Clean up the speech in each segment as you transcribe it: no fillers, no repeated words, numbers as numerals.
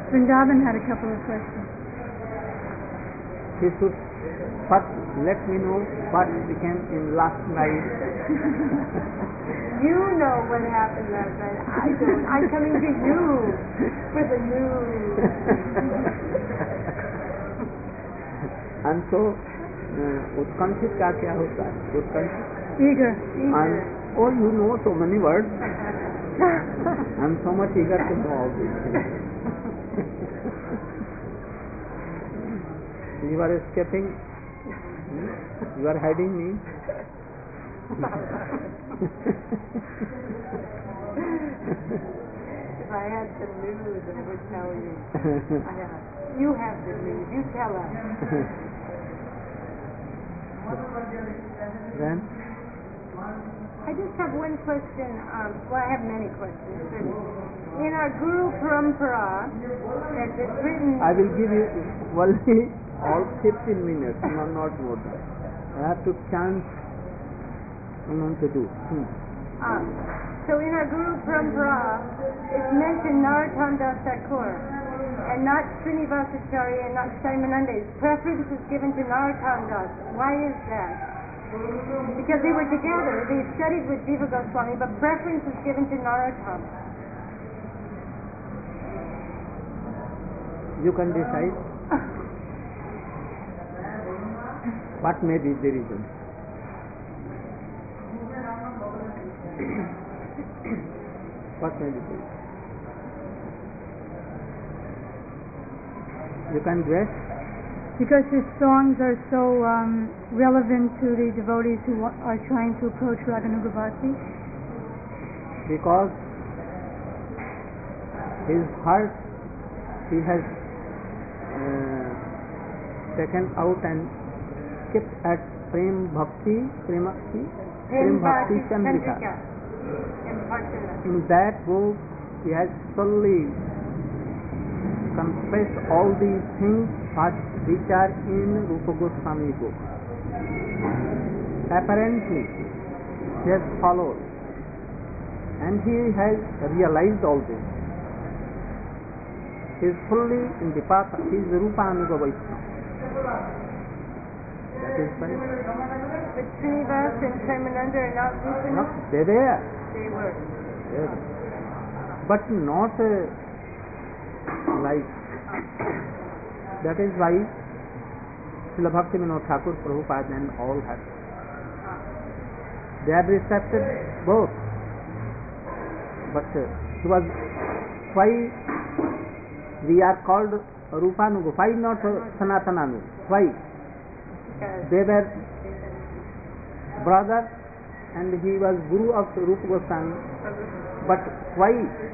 Vrindavan had a couple of questions. He should first let me know what became in last night. You know what happened last night. I don't. I'm coming to you for the news. And so, उत्कंठित का क्या होता है? उत्कंठित. Eager. And oh, you know so many words. I'm so much eager to know all these things. You are escaping. You are hiding me. If I had the news, I would tell you. You have the news. You tell us. Then? I just have one question. Well, I have many questions. But in our Guru Parampara, that is written... I will give you only all 15 minutes, not more than. I have to chant to do. So in our Guru Parampara, it's mentioned Narottam Das Thakur, and not Srinivasacharya and not Shaimananda. Preference is given to Narottam Das. Why is that? Because they were together, they studied with Jiva Goswami, but preference is given to Narottam. You can decide. What may be the reason? What may be the reason? You can guess? Because his songs are so relevant to the devotees who are trying to approach Raganuga Bhakti. Because his heart, he has taken out and kept at Prem Bhakti Chandrika. In that book, he has solely confessed all these things which are in Rupa Goswami book. Apparently, he has followed and he has realized all this. He is fully in the path. He is Rupa Anuga Vaishnava. That is why. But Srinivas and Shaimananda are not Rupa? No, they were. They were. But not like. That is why Srila Bhakti Vinod Thakur, Prabhupada and all have. They have accepted both. But he was, why we are called Rupanuga? Why not Sanatananuga? Why? They were brothers and he was Guru of Rupa Goswami. But why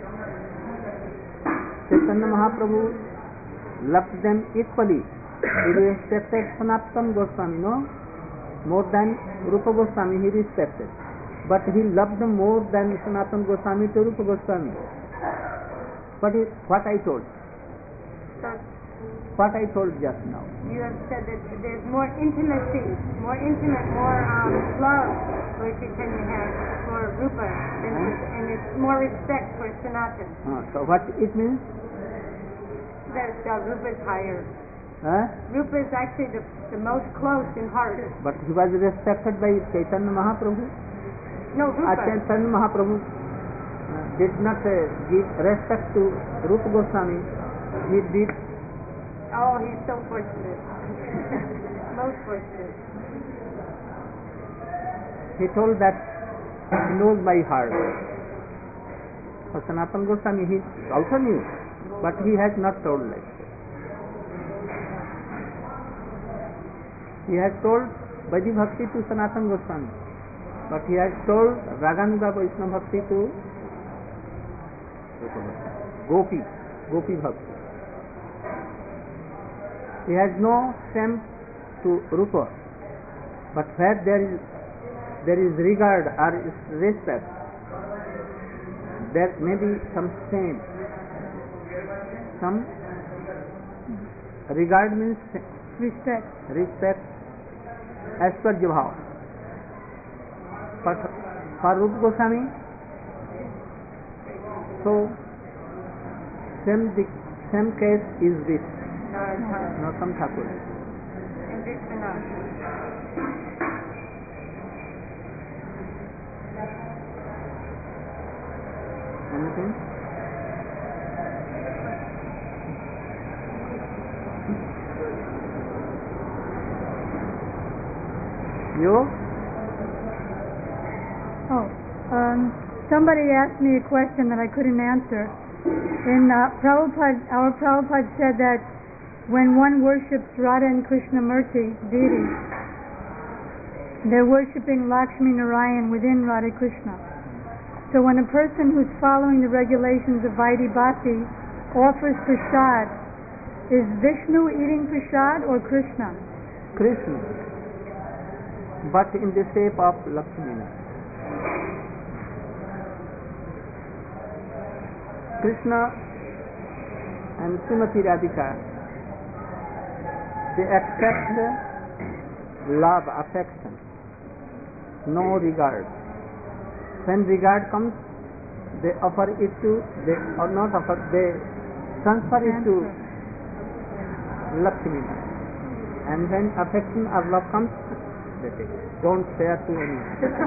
Chaitanya Mahaprabhu loved them equally? He respected Sanatana Goswami, no? More than Rupa Goswami he respected. But he loved them more than Sanatana Goswami to Rupa Goswami. What I told? What I told just now. You have said that there's more intimacy, more love for Chaitanya has for Rupa, and it's more respect for Sanatana. So what it means? That Rupa is higher. Huh? Rupa is actually the most close in heart. But he was respected by Chaitanya Mahaprabhu. No, Rupa. Chaitanya Mahaprabhu did not give respect to Rupa Goswami. He did. Oh, he's so fortunate. Most fortunate. He told that he knows by heart. For Sanatana Goswami he also knew, but he has not told like that. He has told Vaidhi Bhakti to Sanatana Goswami, but he has told Raganuga Vaishnava Bhakti to Gopi Bhakti. He has no stamp to Rupa, but where there is regard or respect, there may be some stamp. Some regard means respect as per Jibhav. But for Rupa Goswami, so same case is with Narottam Narottam Thakur. and Vishwanath. Anything? You? Oh, somebody asked me a question that I couldn't answer. And our Prabhupada said that when one worships Radha and Krishnamurti deities, they're worshipping Lakshmi Narayan within Radha Krishna. So when a person who's following the regulations of Vaidhi Bhakti offers prasad, is Vishnu eating prasad or Krishna? Krishna, but in the shape of Lakshmi. Krishna and Srimati Radhika, they accept love, affection, no regard. When regard comes, they offer it to, they or not offer, they transfer it to Lakshmi. And when affection or love comes, they take it. Don't share to anyone.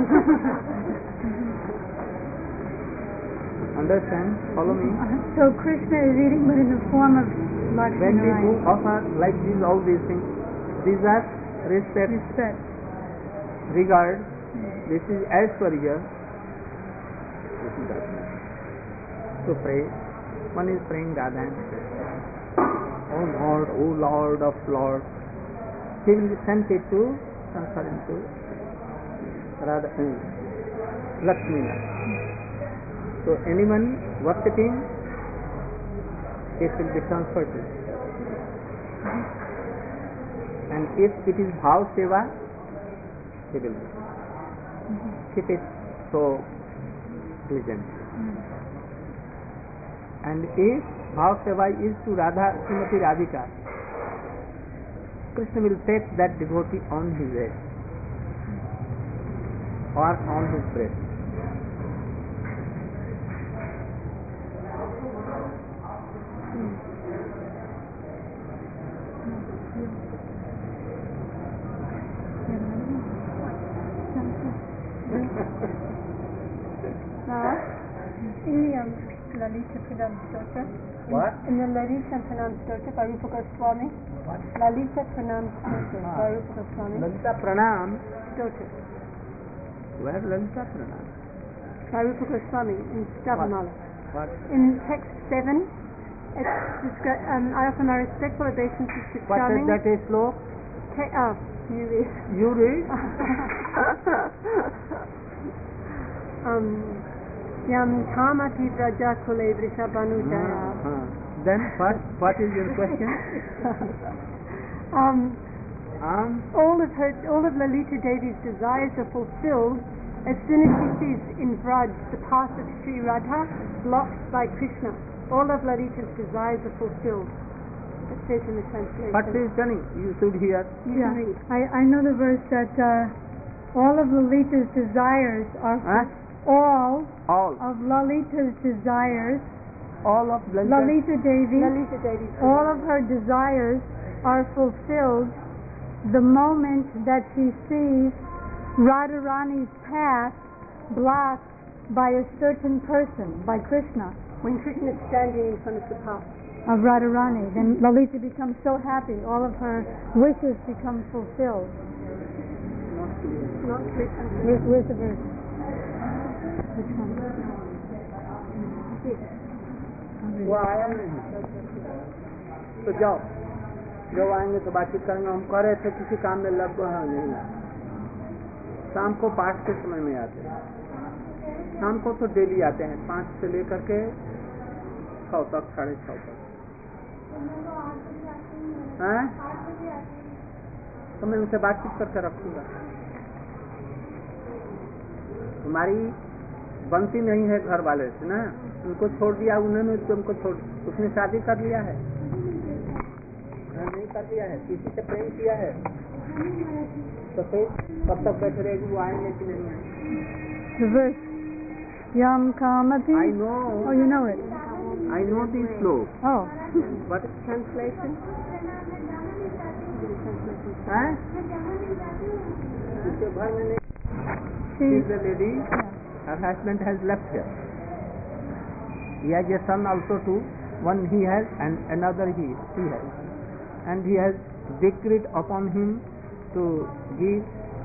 Understand? Follow me? So Krishna is eating but in the form of Lakshmi When we do Narayan. offer like these, all these things, these are respect, regard, this is Aishwarya, this is Radha. So pray, one is praying Radha and Krishna. O Lord of Lords, he will send it to transfer into Radha, Lakshmi. So anyone worshipping, it will be transferred to. And if it is Bhav Seva, he will keep it so pleasant. And if Bhav Seva is to Radha Srimati Radhika, Krishna will take that devotee on his head or on his breast. In the Lalita Pranam Stotra, What? in the Lalita Pranam Stotra by Rupa Goswami, Lalita Pranam Stotra by Rupa Goswami, Lalita Pranam. Stotra Where Lalita Pranam? by Rupa Goswami in Stavamala. What? In text 7, I offer my respectful obeisances to What is charming. that a slow? You read. You read? Yam Kamati Vraja Kule Vrishabhanujaya. Then what is your question? All of Lalita Devi's desires are fulfilled as soon as she sees in Vraj the path of Sri Radha blocked by Krishna. All of Lalita's desires are fulfilled. It says in the translation. What she is telling? You should hear. You Yeah, can read. I know the verse that all of Lalita's desires are all of Lalita's desires. All of Lalita Devi. Lalita Devi's All of her desires are fulfilled the moment that she sees Radharani's path blocked by a certain person, by Krishna, when Krishna is standing in front of the path. of Radharani. Then Lalita becomes so happy, all of her wishes become fulfilled. Not Krishna. Where's the verse? Which one? वो आया नहीं, तो जाओ जब आएंगे तो बातचीत करेंगे. हम कह रहे थे किसी काम में लग गए हैं, नहीं आए. शाम को 5 के समय में आते हैं. शाम को तो डेली आते हैं 5 से लेकर के 6 तक, 6:30 तक. हैं? तो मैं उनसे बातचीत करके रखूंगा. तुम्हारी बनती नहीं है घर वाले से ना, उनको छोड़ दिया, उन्होंने तुमको छोड़, उसने शादी कर लिया है, नहीं कर लिया है, किसी से प्रेम किया है, तो फिर कब तक बैठे रहेगी? वो आएंगे कि नहीं आएंगे? The verse. Yam Kamati. I know. Oh, you know it. I know these slokas. Oh. But Translation? huh? She She, is a lady. Her husband has left her. He has a son also too. One he has and another he has. And he has decreed upon him to give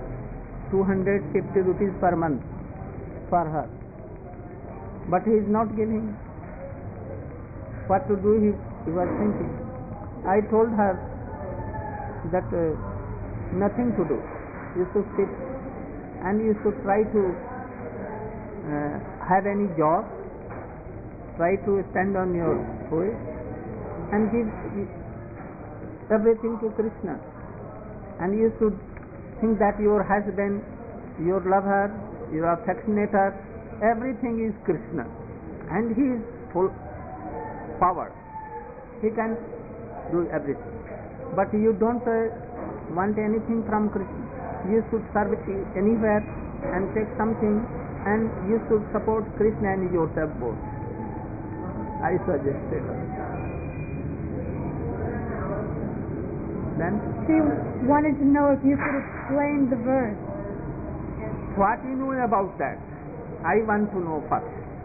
250 rupees per month for her. But he is not giving. What to do he was thinking. I told her that nothing to do. You should sit and you should try to have any job. Try to stand on your feet and give everything to Krishna. And you should think that your husband, your lover, your affectionator, everything is Krishna. And he is full power. He can do everything. But you don't want anything from Krishna. You should serve anywhere and take something, and you should support Krishna and yourself both. I suggested. Then she wanted to know if you could explain the verse. what you know about that? I want to know first.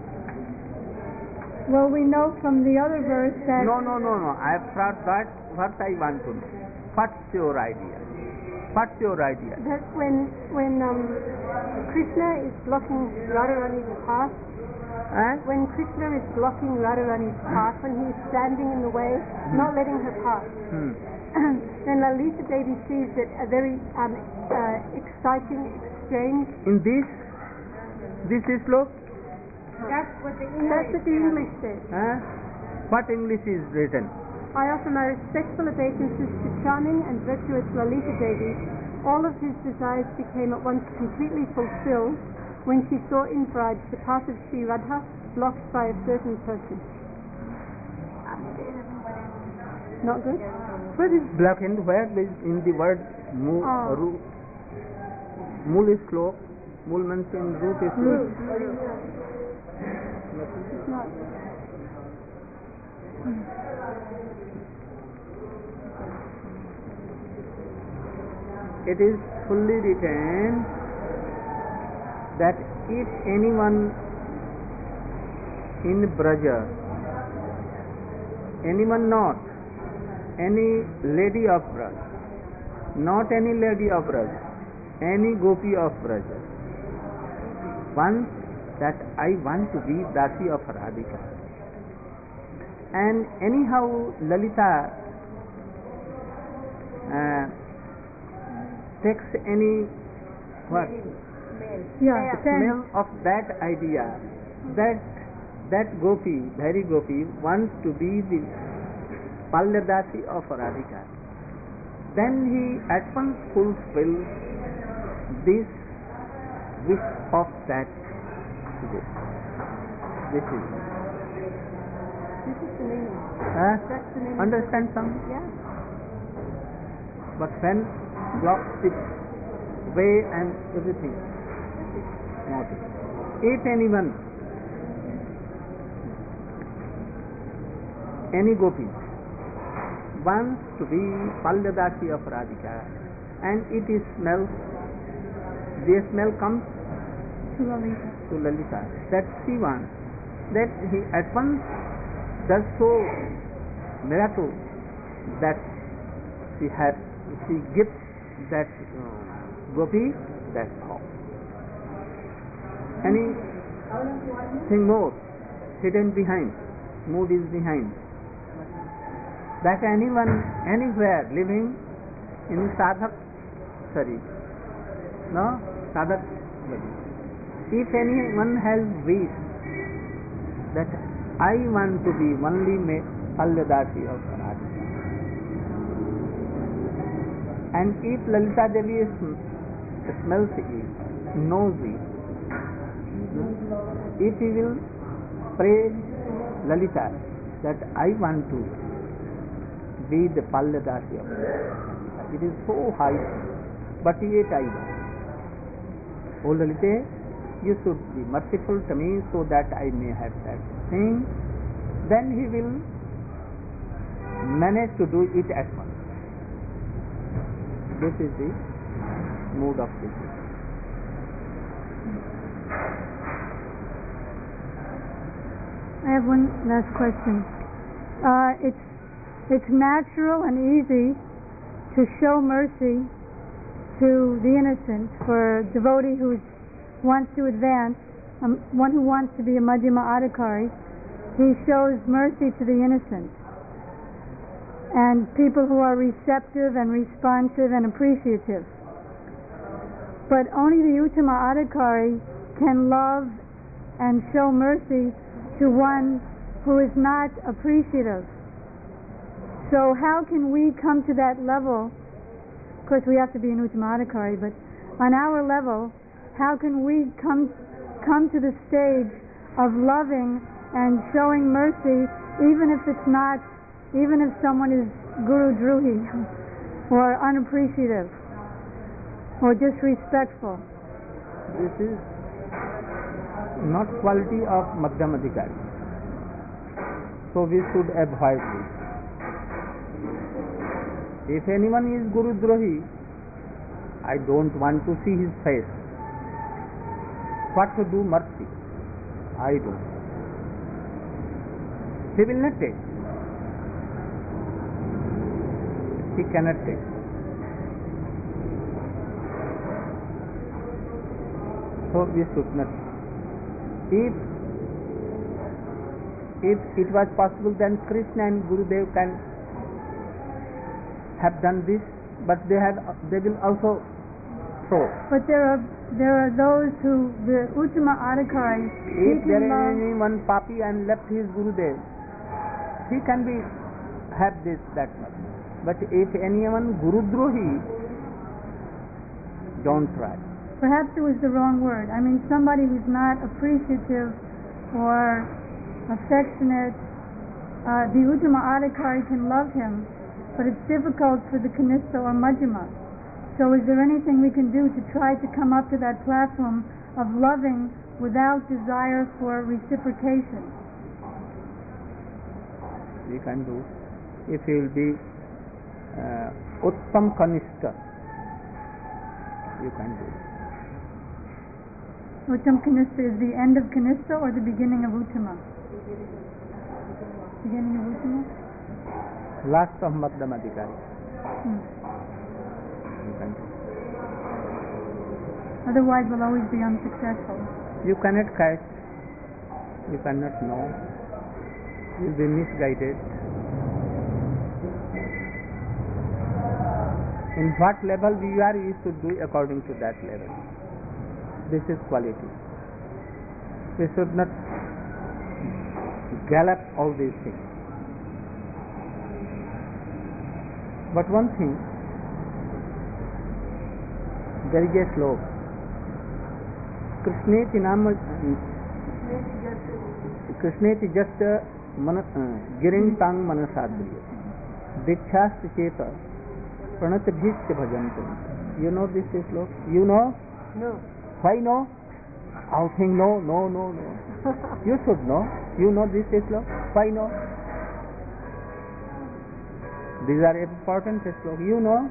Well, we know from the other verse that No. I have thought that what I want to know. What's your idea? What's your idea? That when Krishna is blocking Radharani's path, when Krishna is blocking Radharani's path, when he is standing in the way, not letting her pass, then Lalita Devi sees it a very exciting exchange. In this is sloka? That's what the That's what the English says. What English is written? I offer my respectful obeisances to charming and virtuous Lalita Devi. All of whose desires became at once completely fulfilled when she saw in Braj the path of Sri Radha blocked by a certain person. Not good? Where is black and where is in the word mul? Mul is sloka. Mul means in root is sloka. It's not. It is fully written that if anyone in Braja, anyone not, any lady of Braja, not any lady of Braja, any gopi of Braja, wants that I want to be Dasi of Radhika. And anyhow Lalita takes any what? yeah, Smell of that idea that gopi, very gopi, wants to be the Palyadasi of Radhika. Then he at once fulfills this wish of that. This is the meaning. That's the meaning. Understand some? Yeah. But when blocks the way and everything. Notice. If anyone, any gopi, wants to be Palyadasi of Radhika, and it is smells, the smell comes to Lalita, that she wants, that he at once does so miracle that she gives that gopi that house. Anything more hidden behind, mood is behind. That anyone, anywhere living in sadhak sharir, sadhak body. If anyone has wish that I want to be only Palyadasi of Radhika, and if Lalita Devi smells it, knows it, if he will pray Lalita that I want to be the Palyadasi of Radhika, it is so high, but yet I want. O Lalita, you should be merciful to me so that I may have that thing then he will manage to do it at once. This is the mood of this. I have one last question. It's natural and easy to show mercy to the innocent. For a devotee who wants to advance, one who wants to be a Majjhima Adhikari, he shows mercy to the innocent. And people who are receptive and responsive and appreciative. But only the Uttama Adhikari can love and show mercy to one who is not appreciative. So how can we come to that level? Of course we have to be an Uttama Adhikari, but on our level, how can we come to the stage of loving and showing mercy, even if someone is Guru Druhi or unappreciative or disrespectful? This is not quality of Madhyama Adhikari. So we should avoid this. If anyone is Guru Drohi, I don't want to see his face. What to do mercy? I do. He will not take. He cannot take. So we should not. If it was possible, then Krishna and Gurudev can have done this, but they will also throw. But there are those who, the Uttama Adhikari, if there is anyone papi and left his Gurudev, he can have that much. But if anyone Guru Drohi, don't try. Perhaps it was the wrong word. I mean, somebody who's not appreciative or affectionate, the Uttama Adhikari can love him, but it's difficult for the Kanistha or Majjhima. So is there anything we can do to try to come up to that platform of loving without desire for reciprocation? We can do. If he will be Uttam Kanistha, you can do. Uttam Kanistha is the end of Kanistha or the beginning of Uttama? Beginning of Uttama? Last of Madhyama Adhikari. You can do. Otherwise we'll always be unsuccessful. You cannot catch. You cannot know. You will be misguided. In what level you are, you should do according to that level. This is quality. We should not gallop all these things. But one thing, there is a slope. Krishneti just giring tang manasadriya dikshasti cheta pranat bhishya bhajantu. You know this slope? You know? No. Why no? I'll think no. You should know. You know this slope? Why no? These are important slope. You know?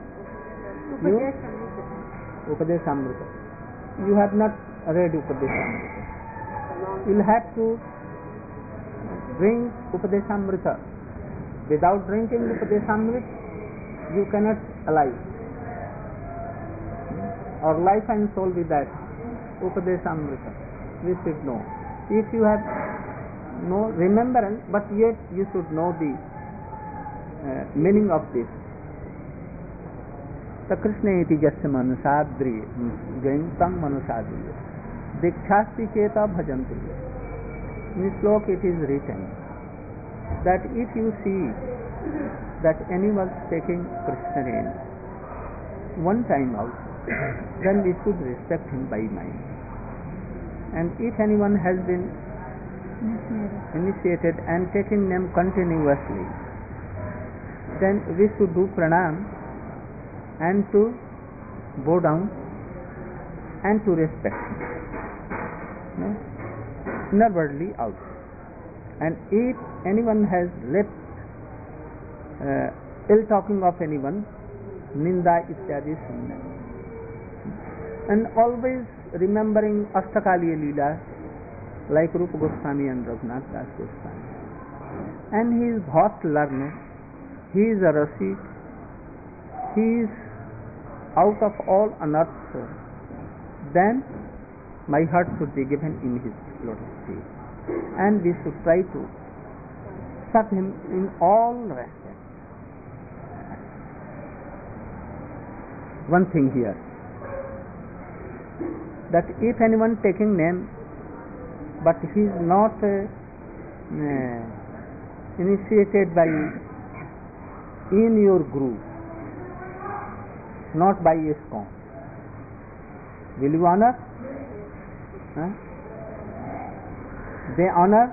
Upadesamrita. You have not read Upadesamrita. You'll have to drink Upadesamrita. Without drinking Upadesamrita, you cannot alive. Our life and soul with that. Upadesamrita. We should know. If you have no remembrance, but yet you should know the meaning of this. The Krishna iti jasya manusadriya, going tang manusadriya, dikshasti cheta bhajanti. In this slok it is written that if you see that anyone taking Krishna name one time out, then we should respect him by mind. And if anyone has been initiated and taking name continuously, then we should do pranam and to bow down and to respect him. No? Inwardly out. And if anyone has left ill talking of anyone, ninda ityadi sunna, and always remembering Ashtakaliya Leela like Rupa Goswami and Raghunath Das Goswami. And he is vast learner, he is a Rasik, he is out of all unearths, then my heart should be given in his lotus feet, and we should try to serve him in all respects. One thing here, that if anyone taking name but he is not initiated by in your group, not by ISKCON, will you honor? They honor?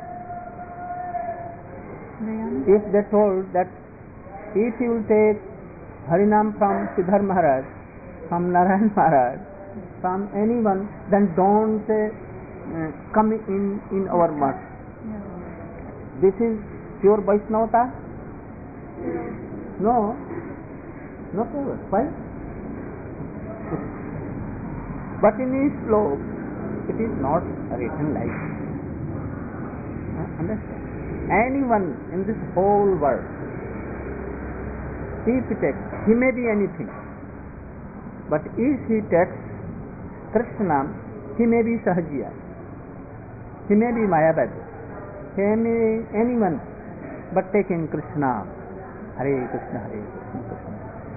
If they told that if you will take Harinam from Siddhar Maharaj, from Narayan Maharaj, from anyone, then don't come in our mart. This is pure Vaishnavata? No. No pure. Why? But in his slope, it is not written like this. Understand? Anyone in this whole world, if he takes, he may be anything, but if he takes Krishna, he may be Sahajiya, he may be Mayavadi, he may be anyone, but taking Krishna, Hare Krishna, Hare Krishna, Krishna.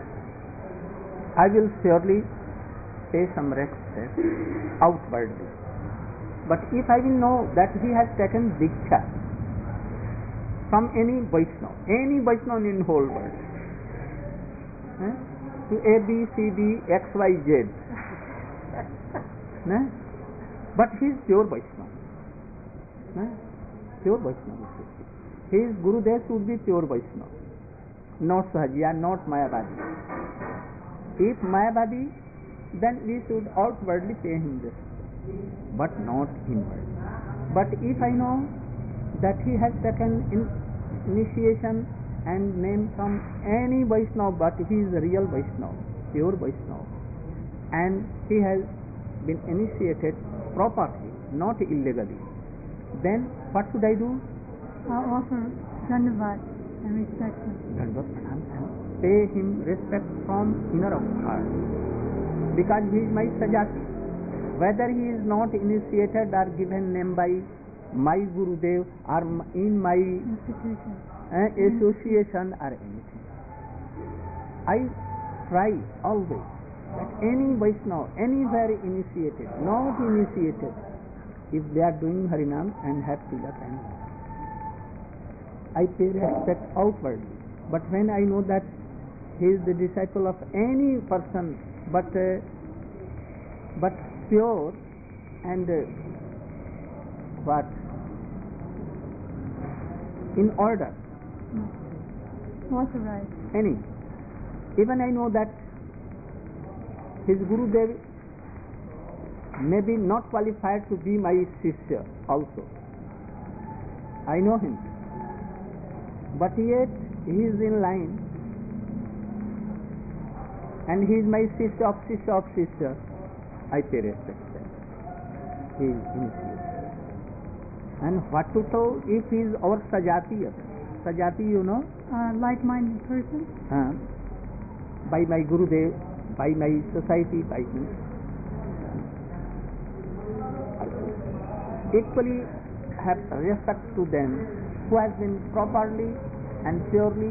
I will surely pay some respect outwardly. But if I will know that he has taken Diksha from any Vaishnava in whole world, to A, B, C, D, X, Y, Z, but he is pure Vaishnava. Pure Vaishnava. His Gurudev should be pure Vaishnava, not Sahajiya, not Mayavadi. If Mayavadi, then we should outwardly pay him this, but not inwardly. But if I know that he has taken initiation and name from any Vaishnava, but he is a real Vaishnava, pure Vaishnava, and he has been initiated properly, not illegally, then what should I do? Offer Dhanavad and respect him. Dhanavad and pay him respect from inner of heart, because he is my Sajati. Whether he is not initiated or given name by my Gurudev or in my association or anything, I try always that any Vaishnava, anywhere initiated, not initiated, if they are doing Harinam and have Tilak and I pay respect outwardly. But when I know that he is the disciple of any person, but pure and what? In order. Authorized. Any. Even I know that his Gurudev may be not qualified to be my Shishya also. I know him. But yet he is in line and he is my Shishya of Shishya of Shishya. I pay respect to him. He is initiated. And what to tell if he is our Sajati? Sajati, you know? Like-minded person? By my Gurudev, by my society, by him. Equally have respect to them who has been properly and purely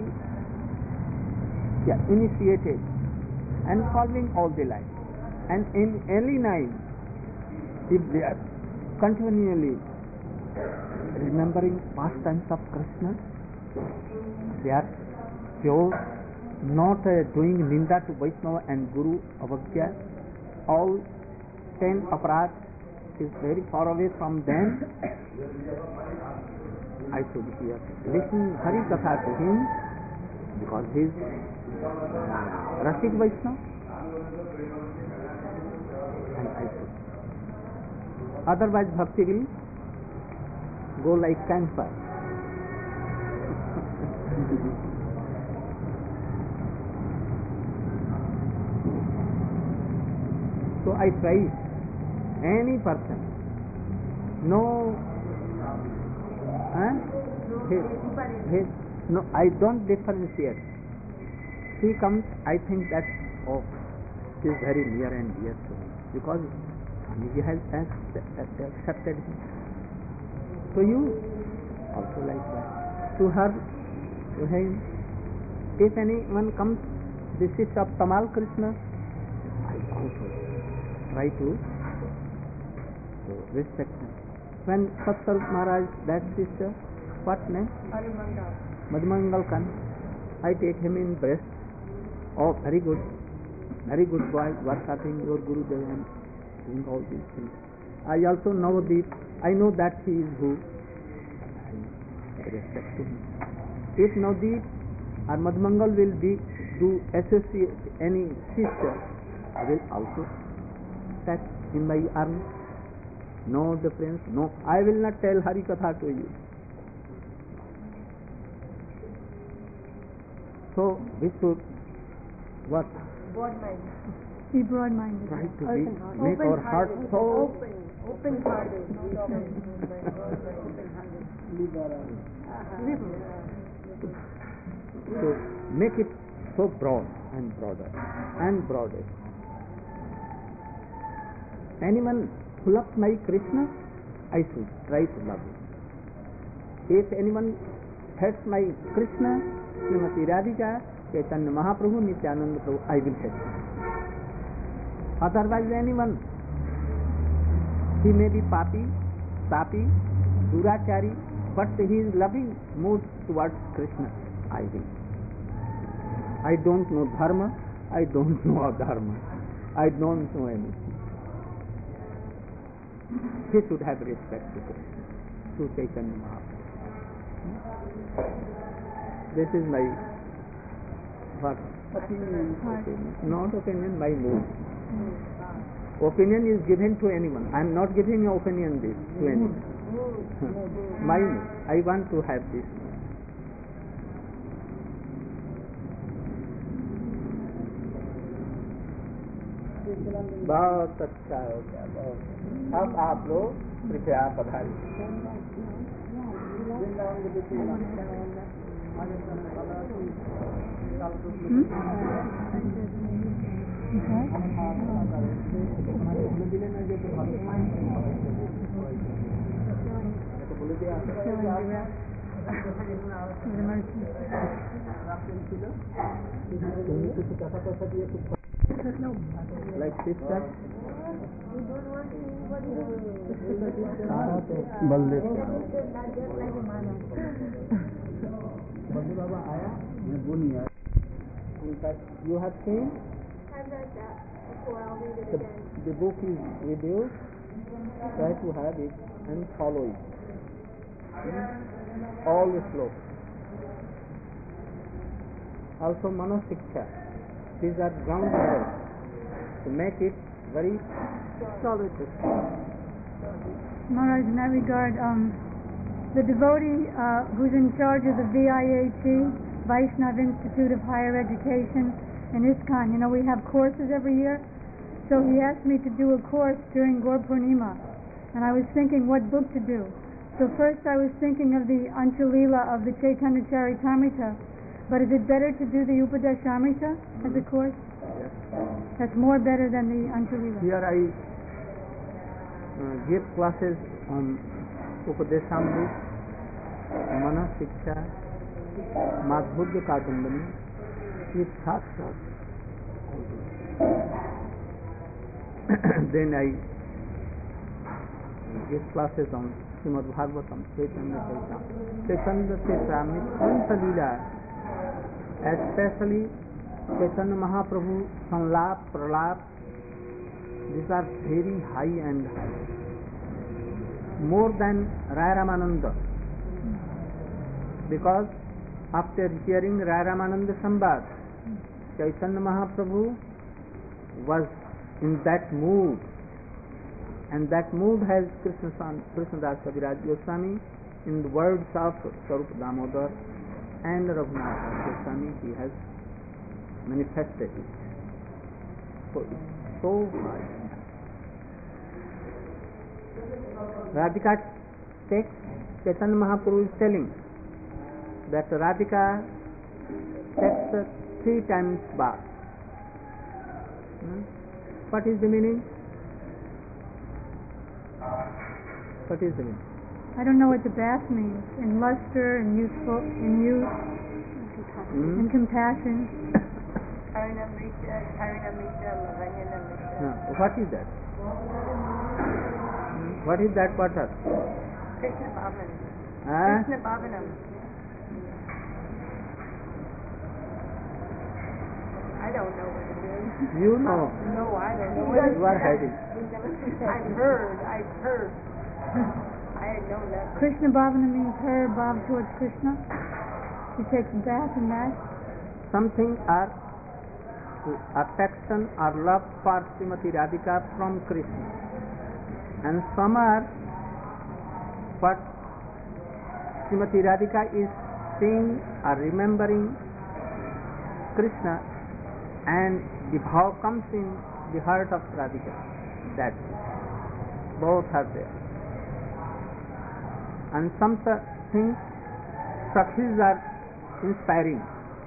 initiated and following all the life. And in early night, if they are continually remembering pastimes of Krishna, they are pure, not doing ninda to Vaishnava and Guru Avagya. All 10 aparat is very far away from them. I should hear, listen Hari Katha to him, because he is Rasik Vaishnava, and I should. Otherwise Bhakti will go like camphor. So I try any person, no, no, I don't differentiate. He comes, I think that, oh, he is very near and dear to me because he has accepted him. So you also like that. To her, to him, if anyone comes, this is of Tamal Krishna, I also try to respect him. When Satsar Maharaj, that sister, what name? Madhumangal Khan, I take him in breast. Oh, very good boy, worshipping your Gurudev and doing all these things. I also know I know that he is who. I respect him. If Navdeep or Madhumangal will do associate any sister, I will also set in my arms. No difference, no. I will not tell Hari Katha to you. So we should what? Be broad-minded. Try to make our heart so open-hearted. So make it so broad and broader and broader. Anyone who loves my Krishna, I should try to love him. If anyone hates my Krishna, Srimati Radhika, Chaitanya Mahaprabhu, Nityananda Prabhu, I will hate him. Otherwise anyone, he may be papi, durachari, but he is loving mood towards Krishna, I will. I don't know dharma, I don't know adharma, I don't know anything. He should have respect to Chaitanya Mahaprabhu. This is my opinion. Not opinion, my mood. Opinion is given to anyone. I am not giving opinion this to anyone. My mood. I want to have this. बहुत अच्छा हो गया, बहुत। अब आप लोग कृपया पधारिए। Like sister, Baldev Baba आया, मैं वो नहीं आया. In fact, you have seen. I've read that before. I'll read it again. The book is with you. Try to have it and follow it. All the slope. Also, Manosiksha. These are ground levels to make it very solid. Maharaj, in that regard, the devotee who's in charge of the VIAT, Vaishnav Institute of Higher Education in ISKCON, you know, we have courses every year, so he asked me to do a course during Gaur Purnima, and I was thinking what book to do. So first I was thinking of the Anchalila of the Chaitanya Charitamrita, but is it better to do the Upadeshamrita as a course? Yes. That's more better than the Anchalila. Here I give classes on Upadeshamrita, Manasiksha, Madhurya Kadambani, with Shastra. Then I give classes on Srimad Bhagavatam, Chaitanya Charitamrita, Leela, especially Chaitanya Mahaprabhu, Sanlap, Pralap. These are very high and high, more than Raya Ramananda, because after hearing Raya Ramananda Samvad, Chaitanya Mahaprabhu was in that mood, and that mood has Krishnadas Kaviraj Goswami in the words of Swarup Damodar and Raghunath Goswami, he has manifested it. So it's so high. Radhika text, Chaitanya Mahaprabhu is telling that Radhika takes 3 times bath. What is the meaning? What is the meaning? I don't know what the bath means. In luster, in youthful, in youth, in compassion. What is that? What is that water? Krishna Bhavanam. Krishna Bhavanam. I don't know what it is. You know. No, I don't know what it is. You are hiding. I've heard. I had known that. Krishna Bhavana means her bhav towards Krishna. She takes a bath in that. Something are affection or love for Srimati Radhika from Krishna, and some are what Srimati Radhika is seeing or remembering Krishna, and the bhav comes in the heart of Radhika. That both are there. And some things, sakhis are inspiring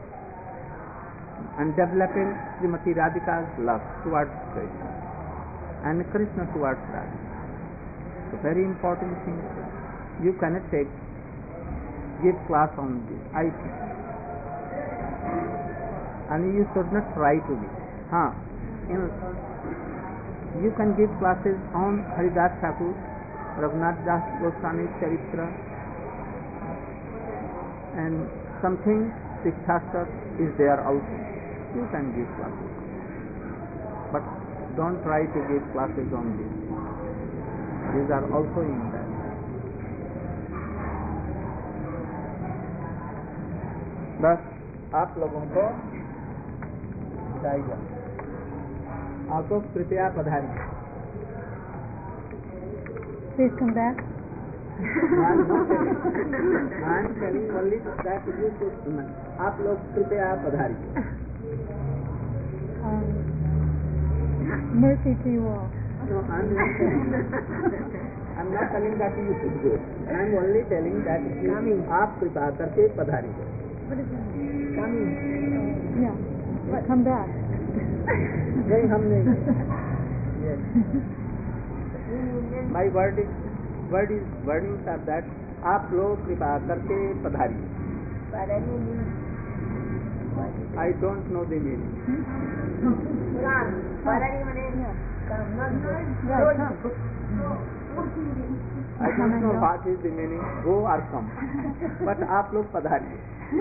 and developing Srimati Radhika's love towards Krishna and Krishna towards Radhika. So very important thing. You cannot give class on this, I think. And you should not try to be. You can give classes on Haridas Thakur, Raghunath Das Goswami's Charitra, and something Sikshastra is there also. You can give classes, but don't try to give classes on this. These are also in that. बस आप लोगों को बताइए, आप लोग कृपया पधारिए. Please come back. I'm telling only that you should. आप लोग कृपया पधारिए. Mercy to you all. No, I'm not telling that you should go. I'm only telling that आप कृपा करके पधारिए. What is that? Coming. Yeah. Come back. नहीं, हम नहीं. Yes. My wordings are that आप लोग कृपा करके पधारिए. I don't know the meaning. I don't know what is the meaning, go or come. But आप लोग पधारिए.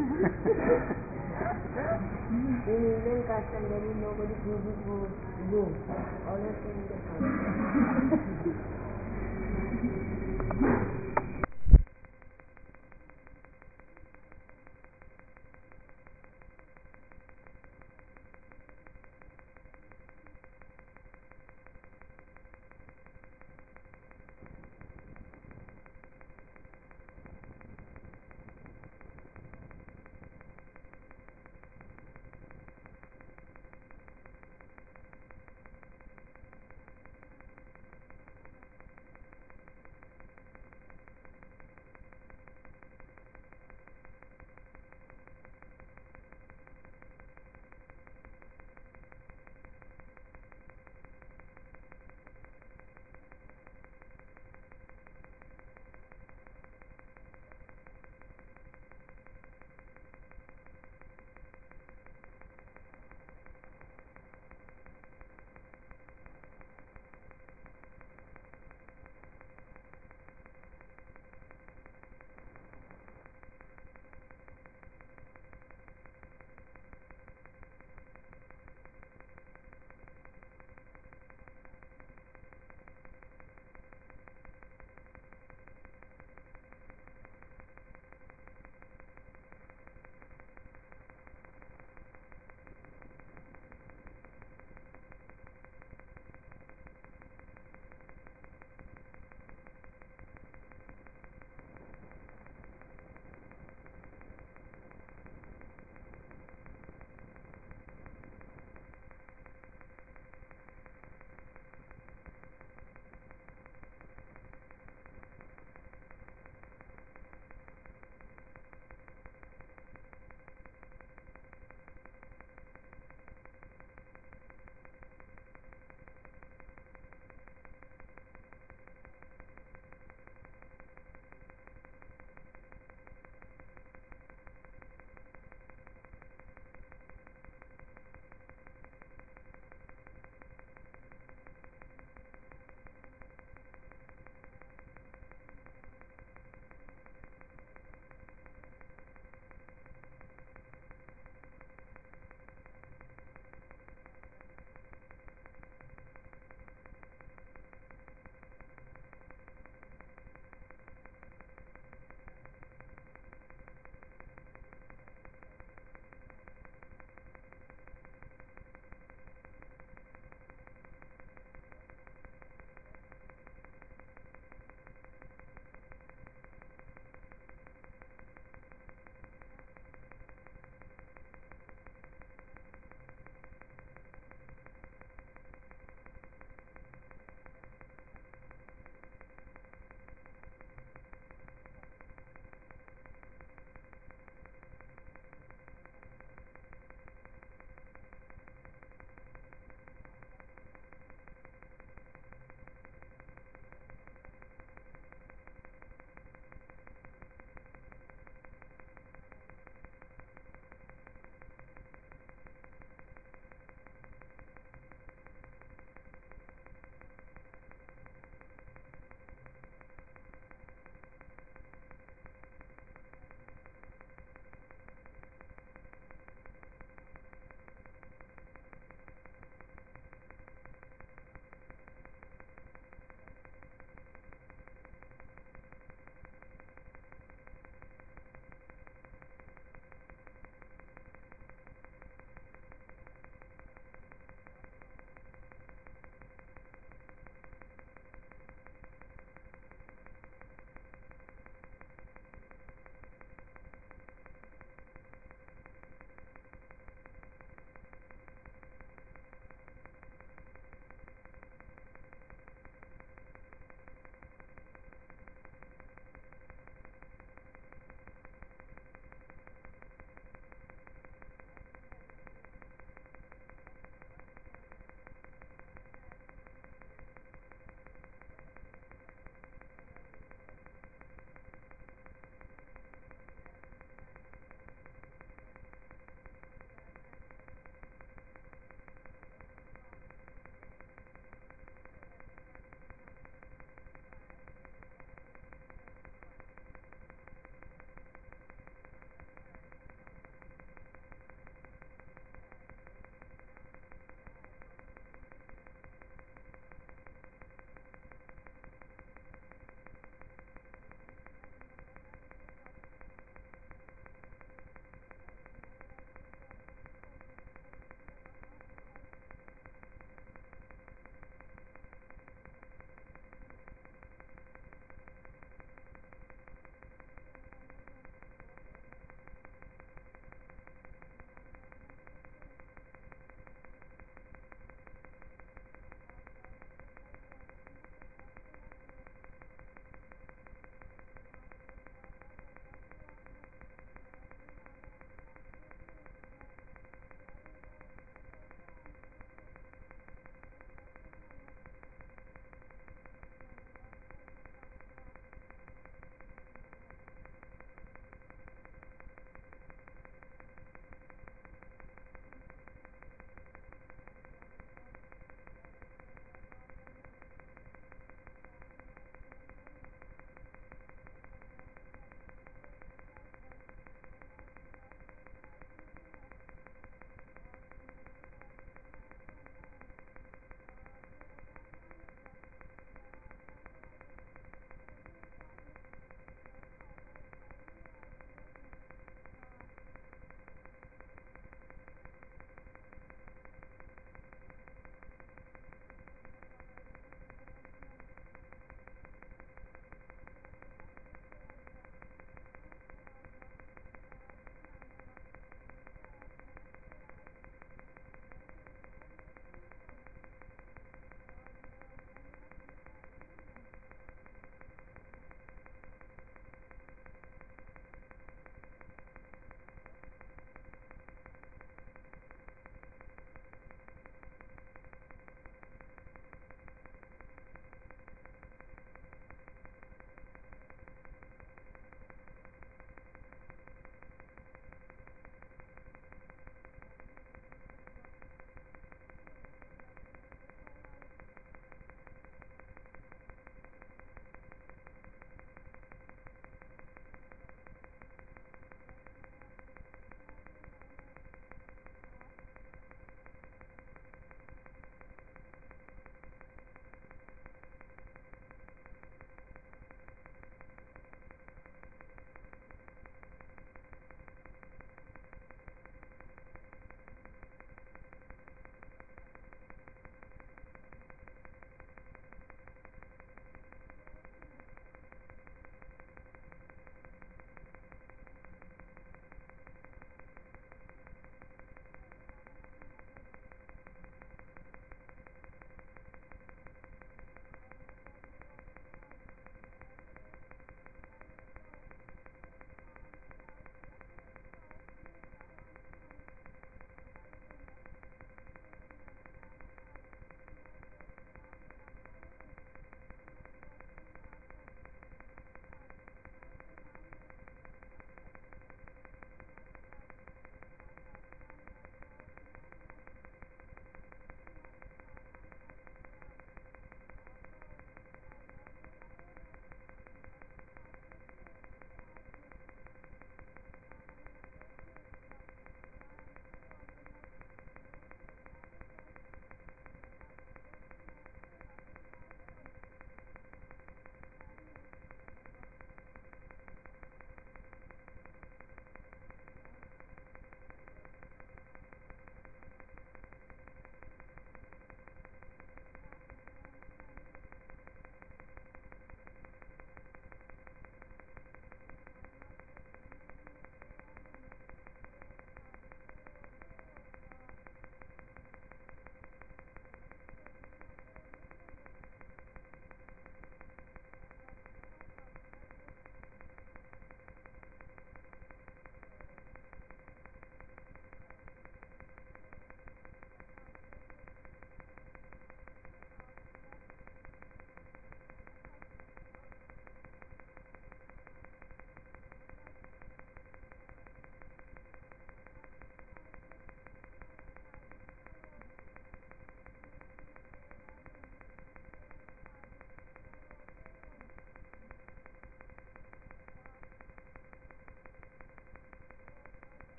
In Indian custom, there is nobody who go. Always in the house.